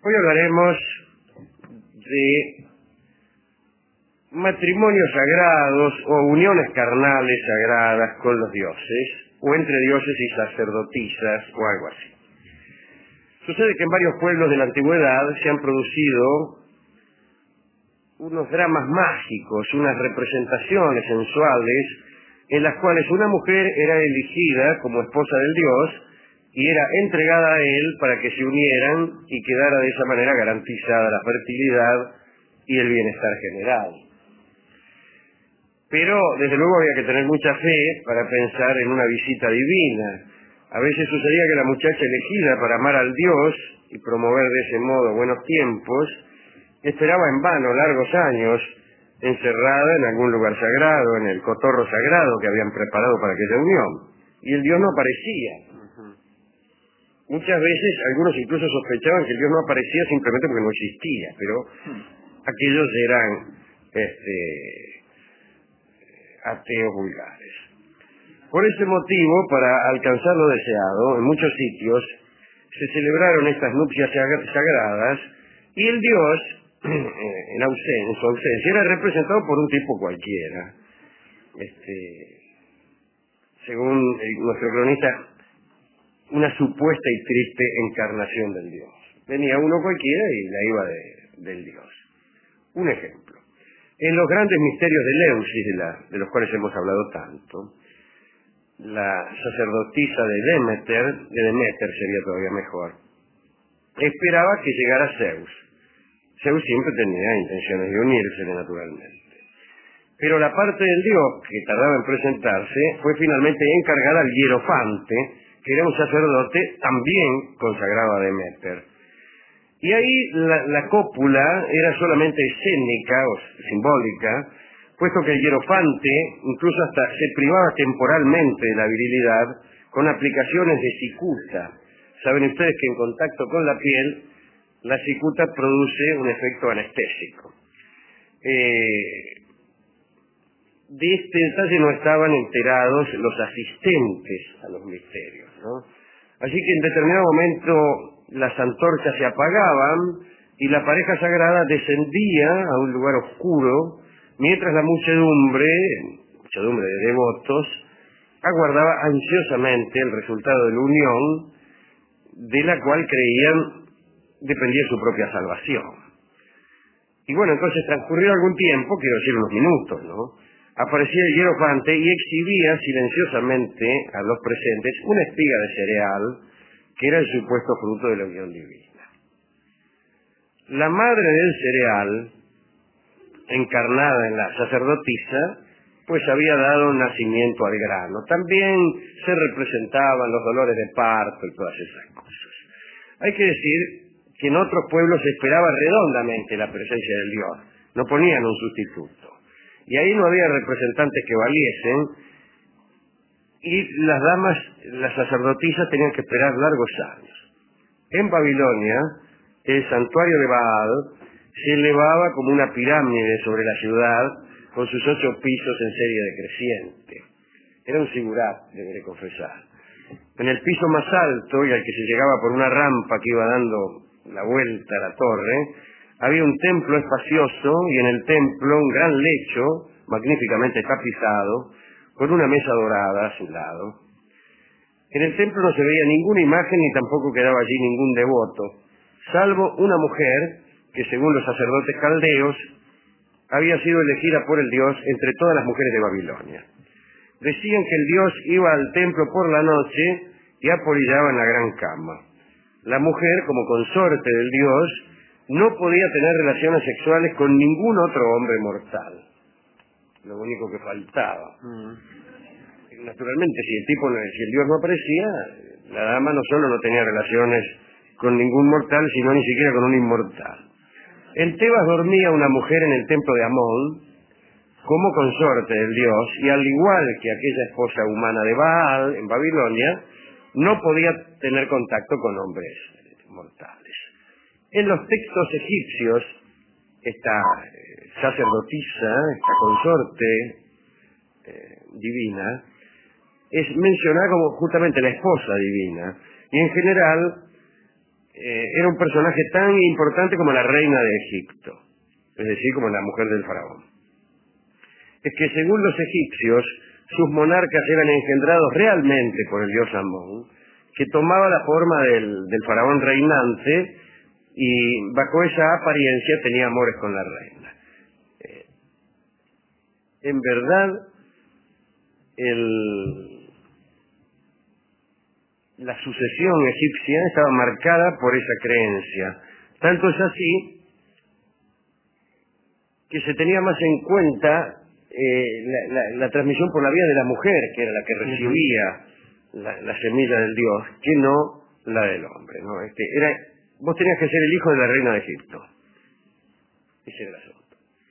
Hoy hablaremos de matrimonios sagrados o uniones carnales sagradas con los dioses, o entre dioses y sacerdotisas, o algo así. Sucede que en varios pueblos de la antigüedad se han producido unos dramas mágicos, unas representaciones sensuales, en las cuales una mujer era elegida como esposa del dios y era entregada a él para que se unieran y quedara de esa manera garantizada la fertilidad y el bienestar general. Pero, desde luego, había que tener mucha fe para pensar en una visita divina. A veces sucedía que la muchacha elegida para amar al dios y promover de ese modo buenos tiempos, esperaba en vano largos años, encerrada en algún lugar sagrado, en el cotorro sagrado que habían preparado para aquella unión. Y el dios no aparecía. Muchas veces algunos incluso sospechaban que el dios no aparecía simplemente porque no existía, pero aquellos eran ateos vulgares. Por este motivo, para alcanzar lo deseado, en muchos sitios se celebraron estas nupcias sagradas y el dios, en su ausencia, era representado por un tipo cualquiera. Según nuestro cronista, una supuesta y triste encarnación del dios. Venía uno cualquiera y la iba del dios. Un ejemplo. En los grandes misterios de Eleusis, de los cuales hemos hablado tanto, la sacerdotisa de Demeter sería todavía mejor, esperaba que llegara Zeus. Zeus siempre tenía intenciones de unírsele, naturalmente. Pero la parte del dios que tardaba en presentarse fue finalmente encargada al Hierofante, que era un sacerdote también consagrado a Demeter. Y ahí la cópula era solamente escénica o simbólica, puesto que el hierofante incluso hasta se privaba temporalmente de la virilidad con aplicaciones de cicuta. Saben ustedes que en contacto con la piel, la cicuta produce un efecto anestésico. De este detalle no estaban enterados los asistentes a los misterios, ¿no? Así que en determinado momento las antorchas se apagaban y la pareja sagrada descendía a un lugar oscuro, mientras la muchedumbre de devotos, aguardaba ansiosamente el resultado de la unión, de la cual creían dependía su propia salvación. Y bueno, entonces transcurrió algún tiempo, quiero decir unos minutos, ¿no? Aparecía el hierofante y exhibía silenciosamente a los presentes una espiga de cereal que era el supuesto fruto de la unión divina. La madre del cereal, encarnada en la sacerdotisa, pues había dado nacimiento al grano. También se representaban los dolores de parto y todas esas cosas. Hay que decir que en otros pueblos se esperaba redondamente la presencia del dios, no ponían un sustituto. Y ahí no había representantes que valiesen, y las damas, las sacerdotisas, tenían que esperar largos años. En Babilonia, el santuario de Baal se elevaba como una pirámide sobre la ciudad, con sus 8 pisos en serie decreciente. Era un sigurat, deberé confesar. En el piso más alto, y al que se llegaba por una rampa que iba dando la vuelta a la torre, había un templo espacioso, y en el templo un gran lecho, magníficamente tapizado, con una mesa dorada a su lado. En el templo no se veía ninguna imagen, ni tampoco quedaba allí ningún devoto, salvo una mujer que, según los sacerdotes caldeos, había sido elegida por el dios entre todas las mujeres de Babilonia. Decían que el dios iba al templo por la noche y apolillaba en la gran cama. La mujer, como consorte del dios, no podía tener relaciones sexuales con ningún otro hombre mortal. Lo único que faltaba. Naturalmente, si el dios no aparecía, la dama no solo no tenía relaciones con ningún mortal, sino ni siquiera con un inmortal. En Tebas dormía una mujer en el templo de Amón, como consorte del dios, y al igual que aquella esposa humana de Baal, en Babilonia, no podía tener contacto con hombres mortales. En los textos egipcios, esta sacerdotisa, esta consorte divina, es mencionada como justamente la esposa divina, y en general era un personaje tan importante como la reina de Egipto, es decir, como la mujer del faraón. Es que según los egipcios, sus monarcas eran engendrados realmente por el dios Amón, que tomaba la forma del faraón reinante y bajo esa apariencia tenía amores con la reina. En verdad, la sucesión egipcia estaba marcada por esa creencia. Tanto es así que se tenía más en cuenta la transmisión por la vía de la mujer, que era la que recibía la semilla del dios, que no la del hombre, ¿no? Vos tenías que ser el hijo de la reina de Egipto. Ese era el asunto.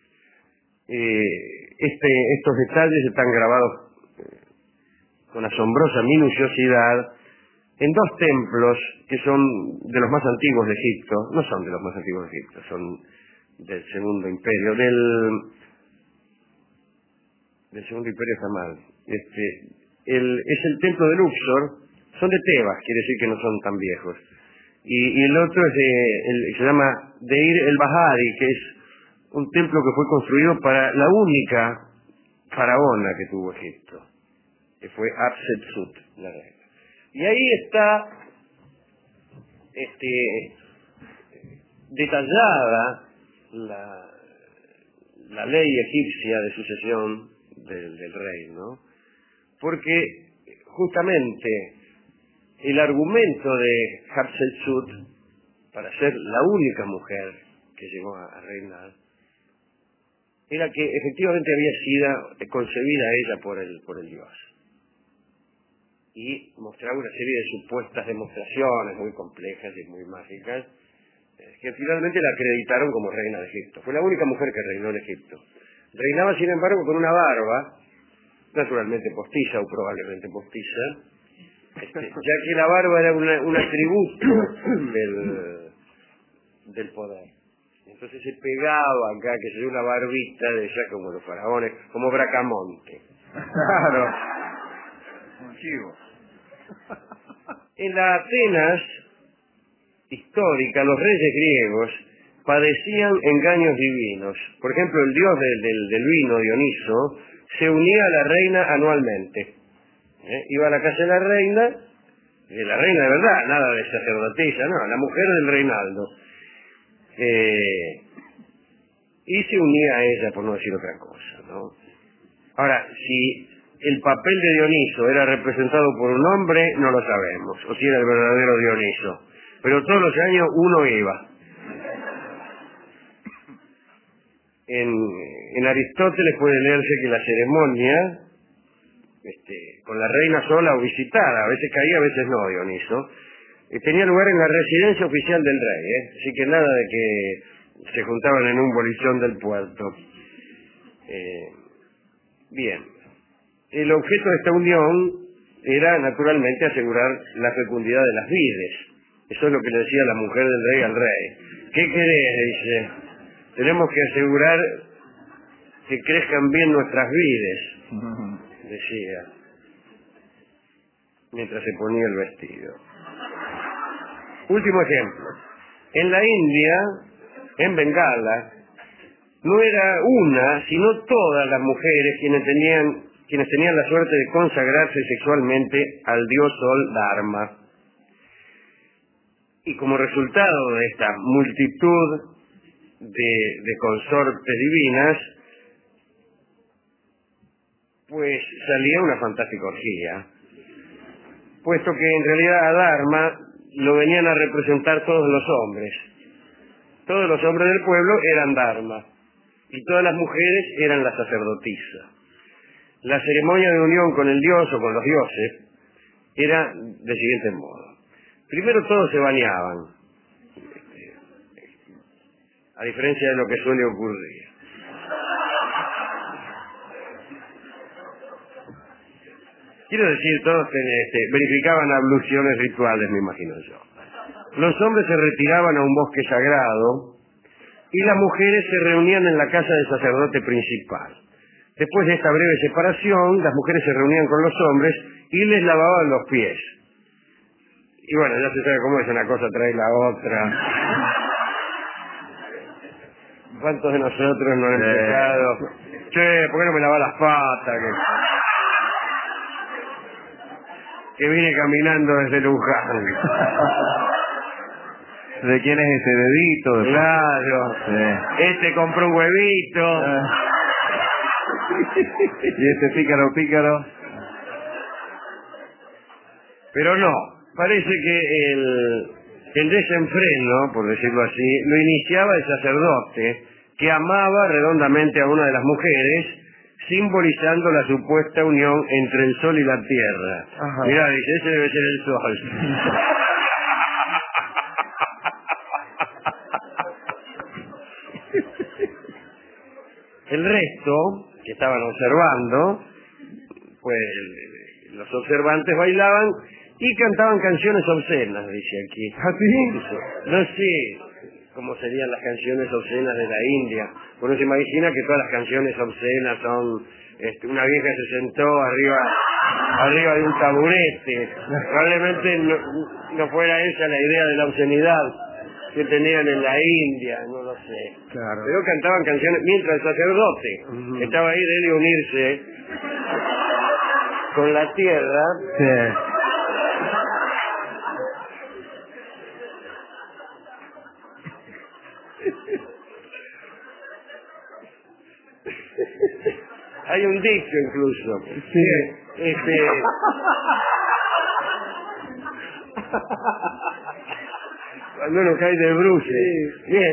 Estos detalles están grabados con asombrosa minuciosidad en dos templos que son de los más antiguos de Egipto. No son de los más antiguos de Egipto, son del Segundo Imperio. Del Segundo Imperio está mal. Es el templo de Luxor, son de Tebas, quiere decir que no son tan viejos. Y el otro se llama Deir el-Bahari, que es un templo que fue construido para la única faraona que tuvo Egipto, que fue Hatshepsut, la reina. Y ahí está detallada la ley egipcia de sucesión del rey, ¿no? Porque justamente el argumento de Hatshepsut para ser la única mujer que llegó a reinar era que efectivamente había sido concebida ella por el dios. Y mostraba una serie de supuestas demostraciones muy complejas y muy mágicas que finalmente la acreditaron como reina de Egipto. Fue la única mujer que reinó en Egipto. Reinaba, sin embargo, con una barba, naturalmente postiza o probablemente postiza, ya que la barba era un atributo del poder. Entonces se pegaba acá, que se dio una barbita de ella como los faraones, como Bracamonte. Claro. Un chivo. En la Atenas histórica, los reyes griegos padecían engaños divinos. Por ejemplo, el dios del vino, Dioniso, se unía a la reina anualmente. Iba a la casa de la reina de verdad, nada de sacerdotisa, no, la mujer del reinaldo. Y se unía a ella, por no decir otra cosa, ¿no? Ahora, si el papel de Dioniso era representado por un hombre, no lo sabemos, o si era el verdadero Dioniso. Pero todos los años uno iba. En Aristóteles puede leerse que la ceremonia, con la reina sola o visitada, a veces caía, a veces no, Dioniso, tenía lugar en la residencia oficial del rey, así que nada de que se juntaban en un bolichón del puerto. Bien, el objeto de esta unión era naturalmente asegurar la fecundidad de las vides. Eso es lo que le decía la mujer del rey al rey. ¿Qué querés? Dice, tenemos que asegurar que crezcan bien nuestras vides, decía, mientras se ponía el vestido. Último ejemplo. En la India, en Bengala, no era una, sino todas las mujeres quienes tenían la suerte de consagrarse sexualmente al dios Sol Dharma. Y como resultado de esta multitud de consortes divinas, pues salía una fantástica orgía, puesto que en realidad a Dharma lo venían a representar todos los hombres. Todos los hombres del pueblo eran Dharma, y todas las mujeres eran la sacerdotisa. La ceremonia de unión con el dios o con los dioses era del siguiente modo. Primero todos se bañaban, a diferencia de lo que suele ocurrir. Quiero decir, todos verificaban abluciones rituales, me imagino yo. Los hombres se retiraban a un bosque sagrado y las mujeres se reunían en la casa del sacerdote principal. Después de esta breve separación, las mujeres se reunían con los hombres y les lavaban los pies. Y bueno, ya se sabe cómo es, una cosa trae la otra. ¿Cuántos de nosotros no han empezado? Che, ¿por qué no me lavas las patas? Que vine caminando desde Luján. ¿De quién es ese dedito? Claro. Sí. Este compró un huevito. ¿Y este pícaro? Pero no, parece que el desenfreno, por decirlo así, lo iniciaba el sacerdote, que amaba redondamente a una de las mujeres, simbolizando la supuesta unión entre el sol y la tierra. Ajá. Mirá, dice, ese debe ser el sol. El resto, que estaban observando, pues los observantes bailaban y cantaban canciones obscenas, dice aquí. ¿Ah, sí? No sé cómo serían las canciones obscenas de la India. Uno se imagina que todas las canciones obscenas son... una vieja se sentó arriba de un taburete. Probablemente no fuera esa la idea de la obscenidad que tenían en la India, no lo sé. Claro. Pero cantaban canciones mientras el sacerdote estaba ahí de unirse con la tierra. Sí. Hay un dicho incluso. Sí. Cuando uno cae de bruces. Bien.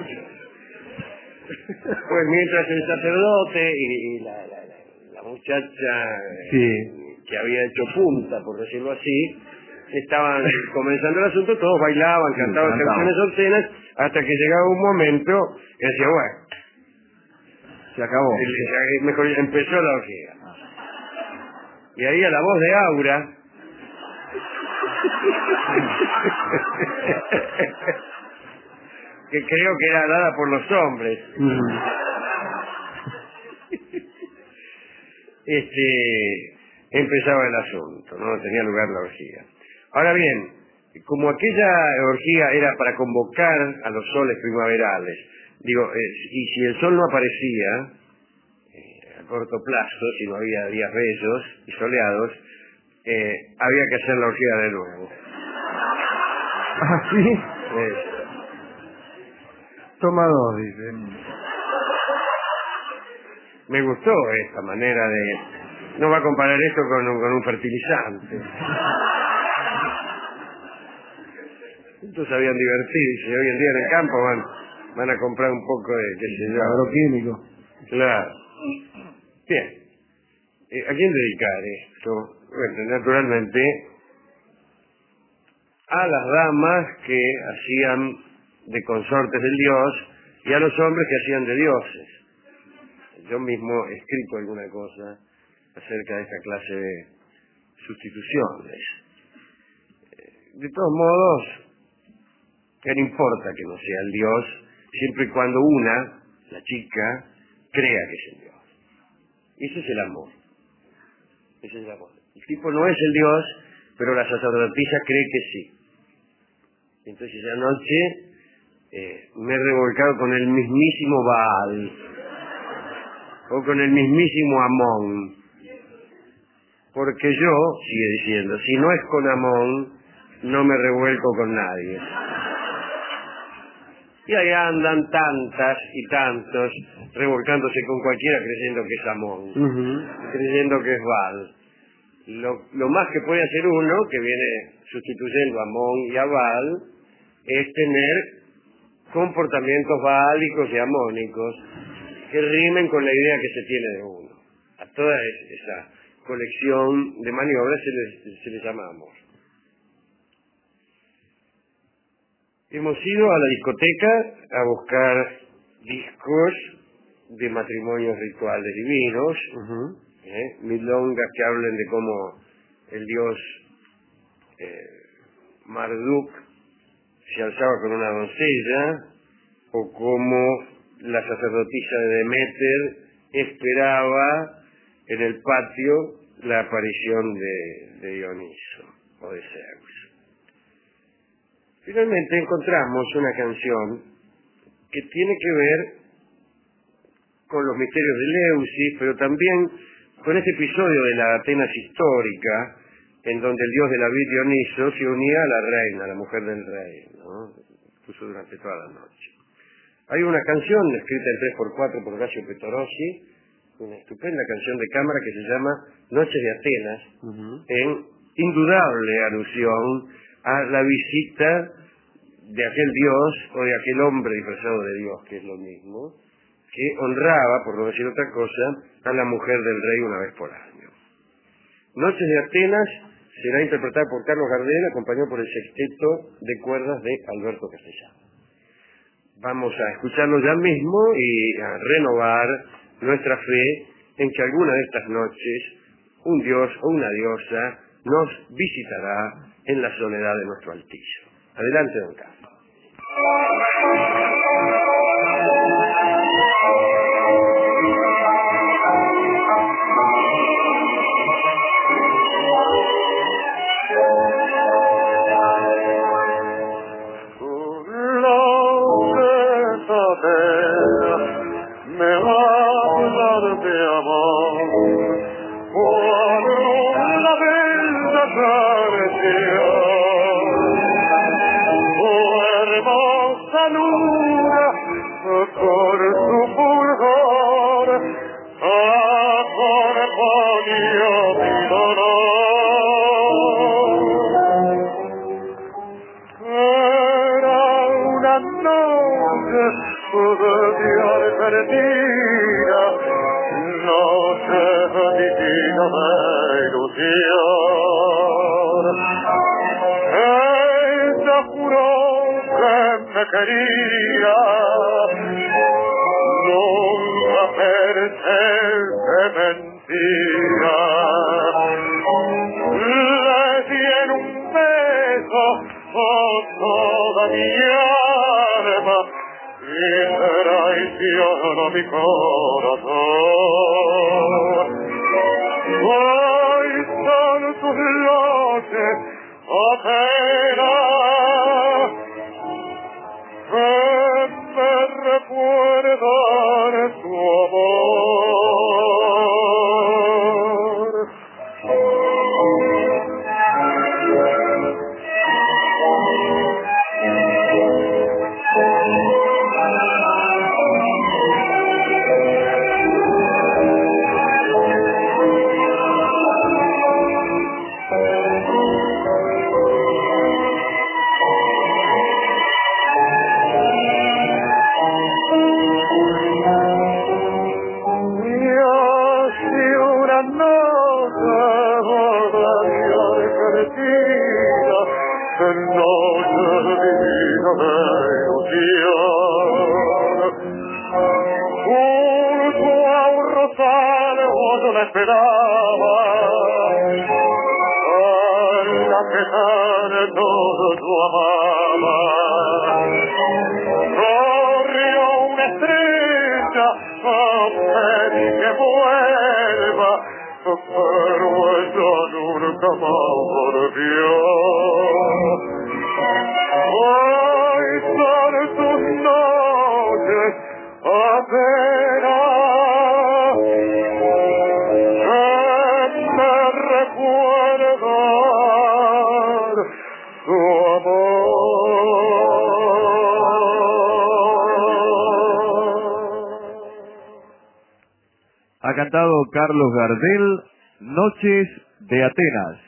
Pues mientras el sacerdote y la muchacha que había hecho punta, por decirlo así, estaban comenzando el asunto, todos bailaban, cantaban canciones obscenas, hasta que llegaba un momento que decía, bueno, se acabó. Mejor empezó la orgía. Y ahí a la voz de Aura, que creo que era dada por los hombres, empezaba el asunto, no tenía lugar la orgía. Ahora bien, como aquella orgía era para convocar a los soles primaverales, y si el sol no aparecía a corto plazo, si no había días bellos y soleados, había que hacer la orgía de nuevo. ¿Ah, sí? Toma dos, dice. Me gustó esta manera de... No va a comparar esto con un fertilizante. Estos sabían divertirse. Hoy en día en el campo van a comprar un poco de... qué sé yo. Agroquímico. Claro. Bien. ¿A quién dedicar esto? Bueno, naturalmente a las damas que hacían de consortes del dios y a los hombres que hacían de dioses. Yo mismo he escrito alguna cosa acerca de esta clase de sustituciones. De todos modos, ¿qué le importa que no sea el dios, siempre y cuando la chica, crea que es el dios? Ese es el amor. Ese es el amor. El tipo no es el dios, pero la sacerdotisa cree que sí. Entonces esa noche me he revolcado con el mismísimo Baal o con el mismísimo Amón, porque yo, sigue diciendo, si no es con Amón, no me revuelco con nadie. Y ahí andan tantas y tantos revolcándose con cualquiera creyendo que es Amón, creyendo que es Baal. Lo más que puede hacer uno, que viene sustituyendo a Amón y a Baal, es tener comportamientos bálicos y amónicos que rimen con la idea que se tiene de uno. A toda esa colección de maniobras se les llama amor. Hemos ido a la discoteca a buscar discos de matrimonios rituales divinos, milongas que hablen de cómo el dios Marduk se alzaba con una doncella, o cómo la sacerdotisa de Deméter esperaba en el patio la aparición de Dioniso o de Zeus. Finalmente encontramos una canción que tiene que ver con los misterios de Eleusis, pero también con ese episodio de la Atenas histórica, en donde el dios de la vid Dioniso se unía a la reina, a la mujer del rey, ¿no? Puso durante toda la noche. Hay una canción escrita en 3x4 por Horacio Pettorossi, una estupenda canción de cámara que se llama Noches de Atenas, en indudable alusión a la visita de aquel dios o de aquel hombre disfrazado de dios, que es lo mismo, que honraba, por no decir otra cosa, a la mujer del rey una vez por año. Noches de Atenas será interpretada por Carlos Gardel, acompañado por el sexteto de cuerdas de Alberto Castellano. Vamos a escucharlo ya mismo y a renovar nuestra fe en que alguna de estas noches un dios o una diosa nos visitará en la soledad de nuestro Altillo. Adelante, don Carlos. Me va a hablar de amor, por una bella parecía, hermosa luna, por su fulgor, acompañó mi dolor. Era una noche de perdida, noche divina de ilusión. Ella juró que me quería, nunca pensé que mentía. Le di en un beso toda mi alma, y traicionó mi corazón. Hoy son tus noches apenas que me recuerdan tu amor. Ha cantado Carlos Gardel, Noches de Atenas.